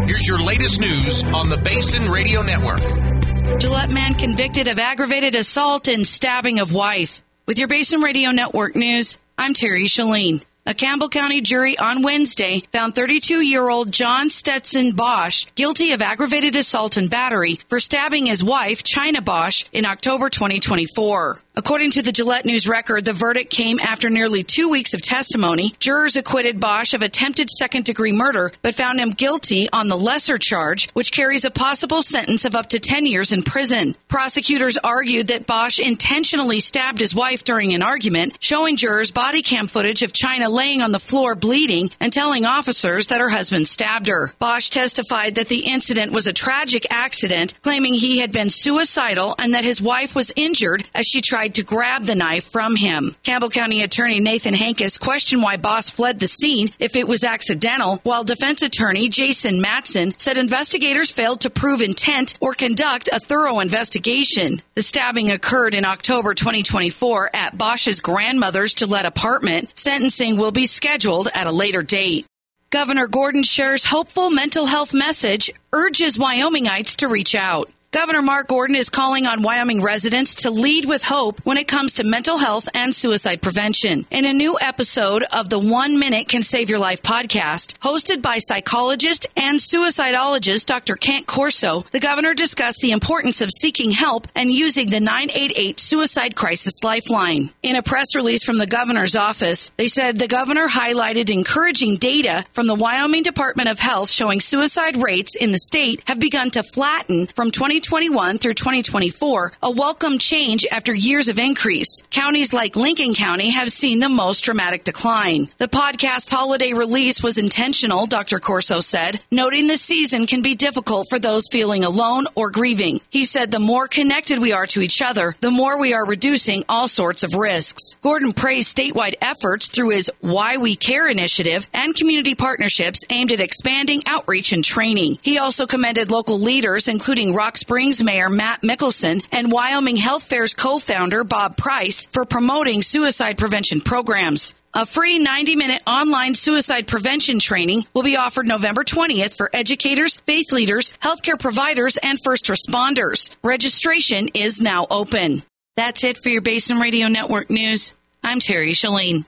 Here's your latest news on the Basin Radio Network. Gillette man convicted of aggravated assault and stabbing of wife. With your Basin Radio Network news, I'm Terry Shalene. A Campbell County jury on Wednesday found 32-year-old John Stetson Bosch guilty of aggravated assault and battery for stabbing his wife, China Bosch, in October 2024. According to the Gillette News Record, the verdict came after nearly 2 weeks of testimony. Jurors acquitted Bosch of attempted second-degree murder, but found him guilty on the lesser charge, which carries a possible sentence of up to 10 years in prison. Prosecutors argued that Bosch intentionally stabbed his wife during an argument, showing jurors body cam footage of China laying on the floor bleeding and telling officers that her husband stabbed her. Bosch testified that the incident was a tragic accident, claiming he had been suicidal and that his wife was injured as she tried to grab the knife from him. Campbell County Attorney Nathan Hankes questioned why Bosch fled the scene if it was accidental, while defense attorney Jason Matson said investigators failed to prove intent or conduct a thorough investigation. The stabbing occurred in October 2024 at Bosch's grandmother's Gillette apartment. Sentencing will be scheduled at a later date. Governor Gordon shares hopeful mental health message, urges Wyomingites to reach out. Governor Mark Gordon is calling on Wyoming residents to lead with hope when it comes to mental health and suicide prevention. In a new episode of the 1 Minute Can Save Your Life podcast, hosted by psychologist and suicidologist Dr. Kent Corso, the governor discussed the importance of seeking help and using the 988 Suicide Crisis Lifeline. In a press release from the governor's office, they said the governor highlighted encouraging data from the Wyoming Department of Health showing suicide rates in the state have begun to flatten from 2021 through 2024, a welcome change after years of increase. Counties like Lincoln County have seen the most dramatic decline. The podcast holiday release was intentional, Dr. Corso said, noting the season can be difficult for those feeling alone or grieving. He said the more connected we are to each other, the more we are reducing all sorts of risks. Gordon praised statewide efforts through his Why We Care initiative and community partnerships aimed at expanding outreach and training. He also commended local leaders, including Rock Springs Mayor Matt Mickelson and Wyoming Health Fair's co-founder Bob Price for promoting suicide prevention programs. A free 90-minute online suicide prevention training will be offered November 20th for educators, faith leaders, healthcare providers, and first responders. Registration is now open. That's it for your Basin Radio Network news. I'm Terry Shalene.